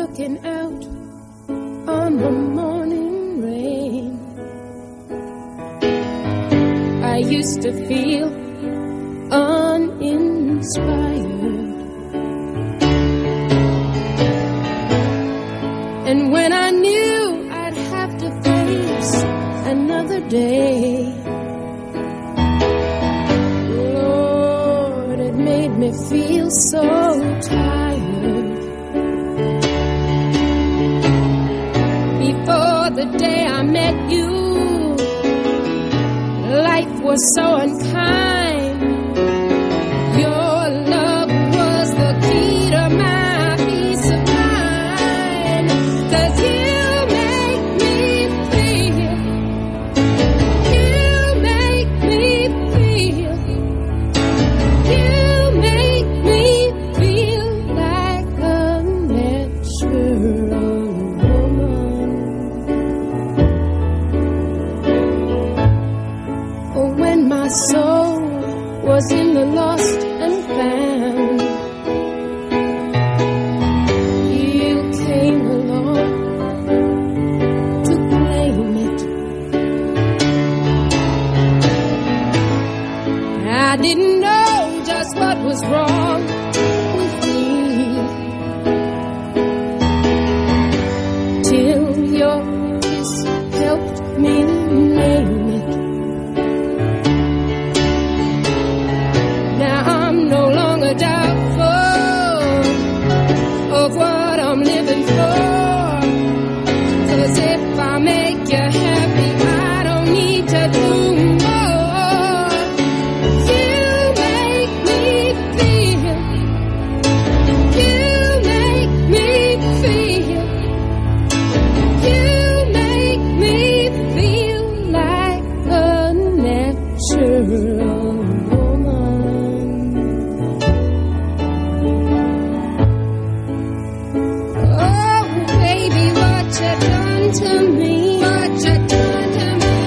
looking out on the morning rain. I used to feel uninspired, and when I knew I'd have to face another day, Lord, it made me feel so tired. Before the day I met you, life was so unkind. Your love was the key to my peace of mind. 'Cause you make me feel, you make me feel, you make me feel like a natural woman. Oh, when my soul was in the lost and found, you came along to claim it. I didn't know just what was wrong with me till your kiss helped me name it. Now I'm no longer doubtful of what I'm living for. 'Cause if I make you happy, I don't need to do more. You make me feel, you make me feel, you make me feel like a natural woman. Oh, baby, what you done to me? What you done to me?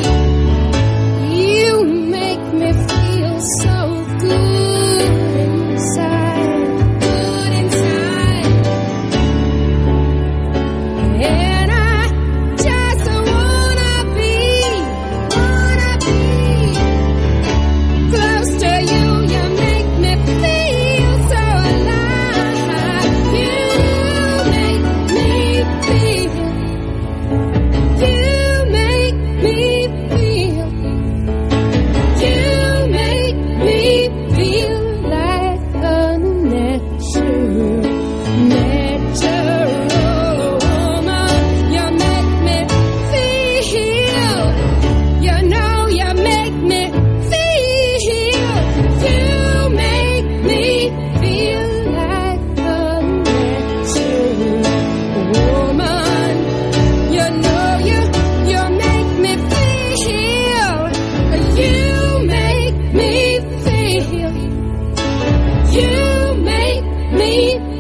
You make me feel so good inside, good inside. And I just wanna be close to you. You make me feel so alive. You make me feel, you make me feel, you make me feel like a natural woman. You make me feel, you know you make me feel, you make me feel like a natural woman. You know you make me feel, you make me feel, you make me